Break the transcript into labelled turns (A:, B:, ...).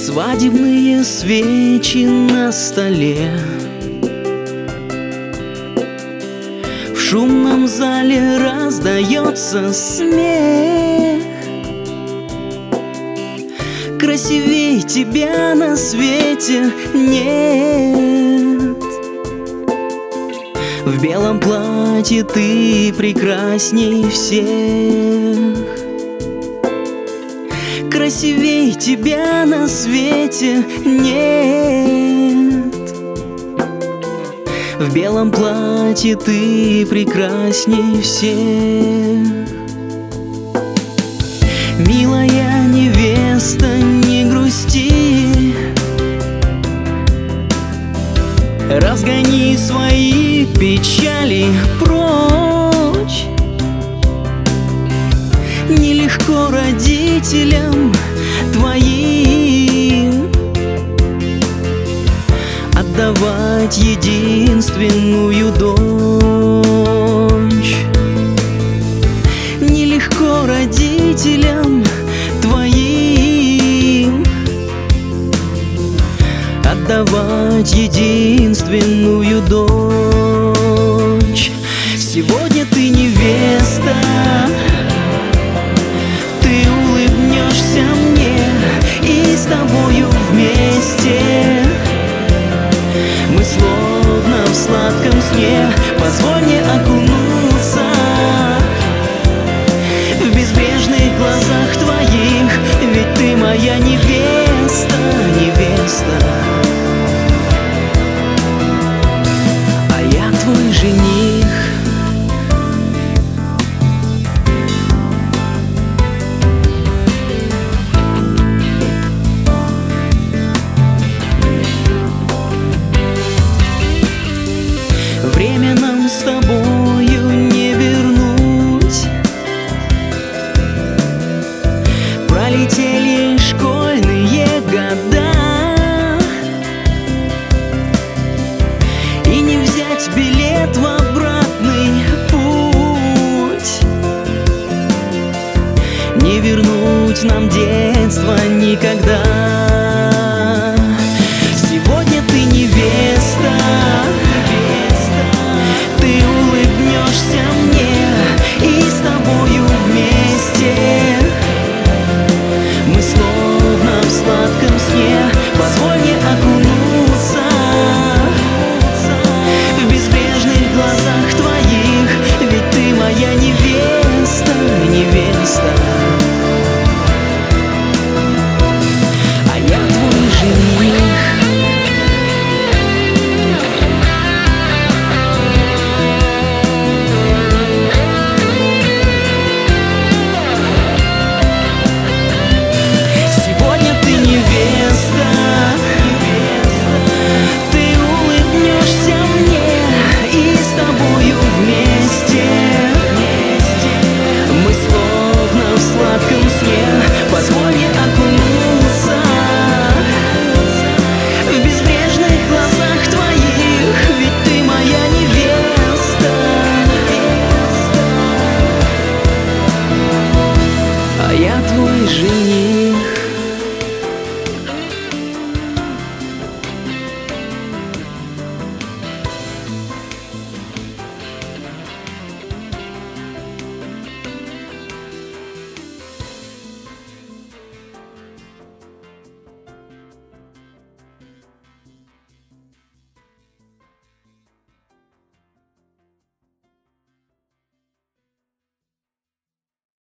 A: Свадебные свечи на столе, в шумном зале раздается смех. Красивей тебя на свете нет. В белом платье ты прекрасней всех. Красивей тебя на свете нет. В белом платье ты прекрасней всех. Милая невеста, не грусти, разгони свои печали прочь. Нелегко родителям твоим отдавать единственную дочь. Нелегко родителям твоим отдавать единственную дочь. Сегодня ты невеста, ты улыбнешься мне, и с тобою вместе мы словно в сладком сне. Позволь мне окунуться в безбрежных глазах твоих, ведь ты моя невеста, невеста, а я твой жених. Время нам с тобою не вернуть. Пролетели школьные года, и не взять билет в обратный путь. Не вернуть нам детство никогда.